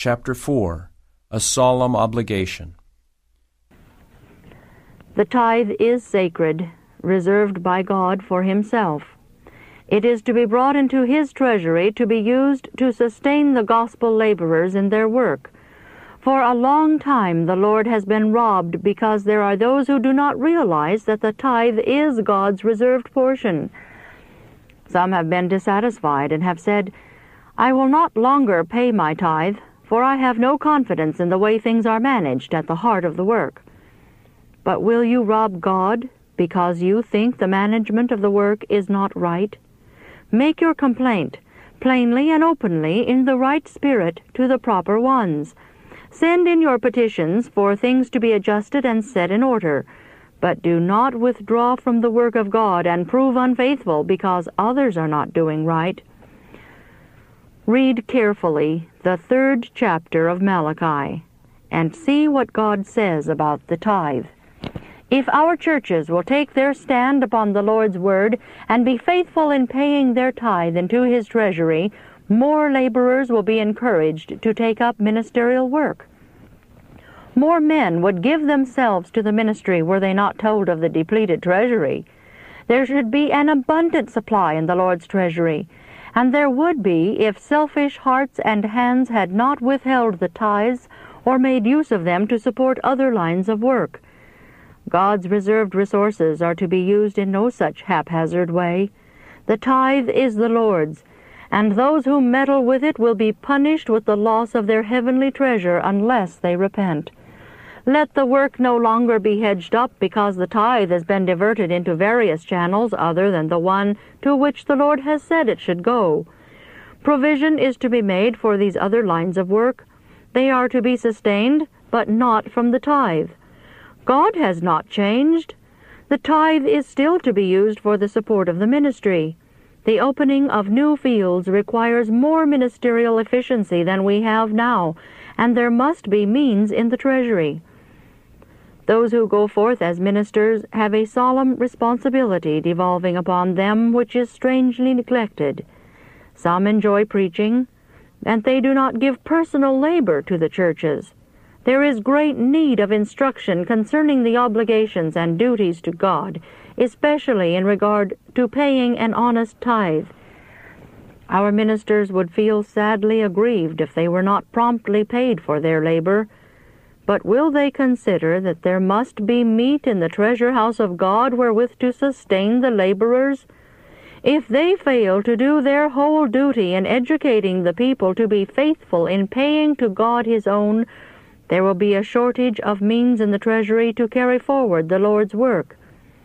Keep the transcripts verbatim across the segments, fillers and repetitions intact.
Chapter four. A Solemn Obligation. The tithe is sacred, reserved by God for Himself. It is to be brought into His treasury to be used to sustain the gospel laborers in their work. For a long time the Lord has been robbed because there are those who do not realize that the tithe is God's reserved portion. Some have been dissatisfied and have said, "I will not longer pay my tithe, for I have no confidence in the way things are managed at the heart of the work." But will you rob God because you think the management of the work is not right? Make your complaint, plainly and openly, in the right spirit, to the proper ones. Send in your petitions for things to be adjusted and set in order, but do not withdraw from the work of God and prove unfaithful because others are not doing right. Read carefully the third chapter of Malachi and see what God says about the tithe. If our churches will take their stand upon the Lord's word and be faithful in paying their tithe into His treasury, more laborers will be encouraged to take up ministerial work. More men would give themselves to the ministry were they not told of the depleted treasury. There should be an abundant supply in the Lord's treasury, and there would be if selfish hearts and hands had not withheld the tithes or made use of them to support other lines of work. God's reserved resources are to be used in no such haphazard way. The tithe is the Lord's, and those who meddle with it will be punished with the loss of their heavenly treasure unless they repent. Let the work no longer be hedged up because the tithe has been diverted into various channels other than the one to which the Lord has said it should go. Provision is to be made for these other lines of work. They are to be sustained, but not from the tithe. God has not changed. The tithe is still to be used for the support of the ministry. The opening of new fields requires more ministerial efficiency than we have now, and there must be means in the treasury. Those who go forth as ministers have a solemn responsibility devolving upon them which is strangely neglected. Some enjoy preaching, and they do not give personal labor to the churches. There is great need of instruction concerning the obligations and duties to God, especially in regard to paying an honest tithe. Our ministers would feel sadly aggrieved if they were not promptly paid for their labor. But will they consider that there must be meat in the treasure house of God wherewith to sustain the laborers? If they fail to do their whole duty in educating the people to be faithful in paying to God His own, there will be a shortage of means in the treasury to carry forward the Lord's work.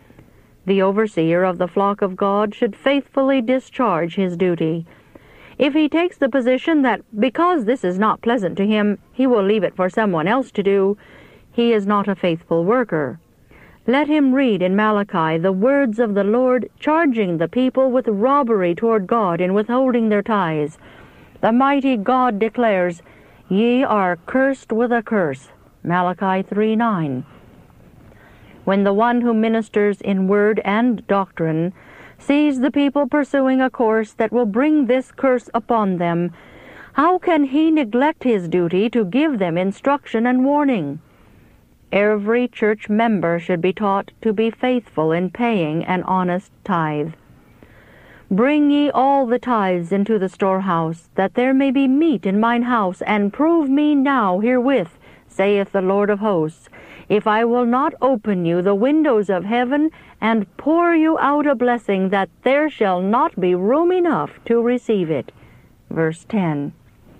The overseer of the flock of God should faithfully discharge his duty. If he takes the position that because this is not pleasant to him, he will leave it for someone else to do, he is not a faithful worker. Let him read in Malachi the words of the Lord charging the people with robbery toward God in withholding their tithes. The mighty God declares, "Ye are cursed with a curse," Malachi three nine. When the one who ministers in word and doctrine sees the people pursuing a course that will bring this curse upon them, how can he neglect his duty to give them instruction and warning? Every church member should be taught to be faithful in paying an honest tithe. "Bring ye all the tithes into the storehouse, that there may be meat in mine house, and prove me now herewith, saith the Lord of hosts, if I will not open you the windows of heaven, and pour you out a blessing, that there shall not be room enough to receive it." Verse ten.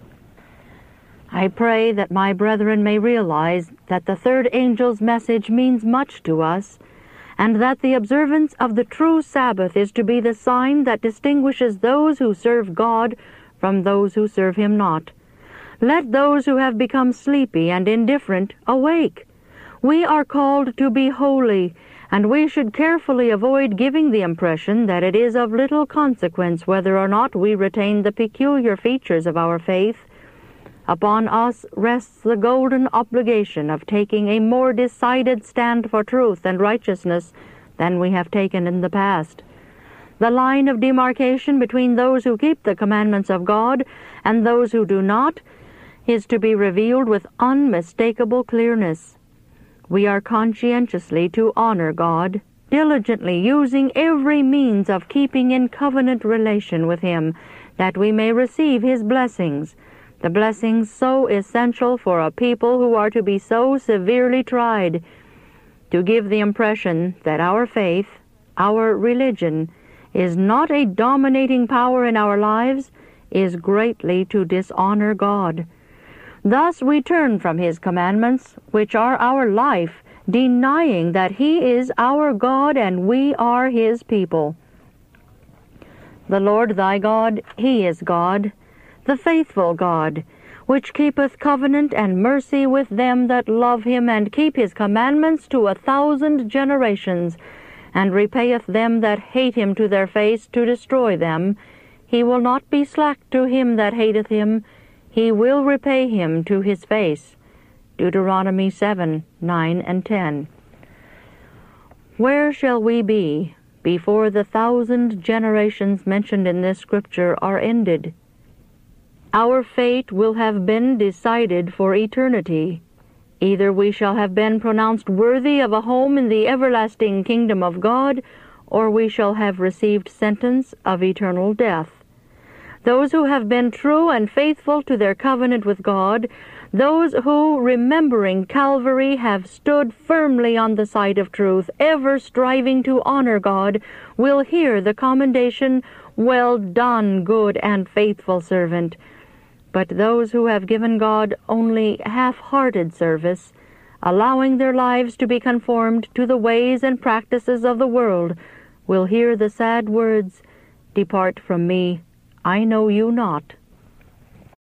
I pray that my brethren may realize that the third angel's message means much to us, and that the observance of the true Sabbath is to be the sign that distinguishes those who serve God from those who serve Him not. Let those who have become sleepy and indifferent awake. We are called to be holy, and we should carefully avoid giving the impression that it is of little consequence whether or not we retain the peculiar features of our faith. Upon us rests the golden obligation of taking a more decided stand for truth and righteousness than we have taken in the past. The line of demarcation between those who keep the commandments of God and those who do not is to be revealed with unmistakable clearness. We are conscientiously to honor God, diligently using every means of keeping in covenant relation with Him, that we may receive His blessings, the blessings so essential for a people who are to be so severely tried. To give the impression that our faith, our religion, is not a dominating power in our lives is greatly to dishonor God. Thus we turn from His commandments, which are our life, denying that He is our God and we are His people. The Lord thy God, He is God, the faithful God, which keepeth covenant and mercy with them that love Him and keep His commandments to a thousand generations, and repayeth them that hate Him to their face to destroy them. He will not be slack to him that hateth Him, He will repay him to his face. Deuteronomy seven, nine, and ten. Where shall we be before the thousand generations mentioned in this scripture are ended? Our fate will have been decided for eternity. Either we shall have been pronounced worthy of a home in the everlasting kingdom of God, or we shall have received sentence of eternal death. Those who have been true and faithful to their covenant with God, those who, remembering Calvary, have stood firmly on the side of truth, ever striving to honor God, will hear the commendation, "Well done, good and faithful servant." But those who have given God only half-hearted service, allowing their lives to be conformed to the ways and practices of the world, will hear the sad words, "Depart from me, I know you not."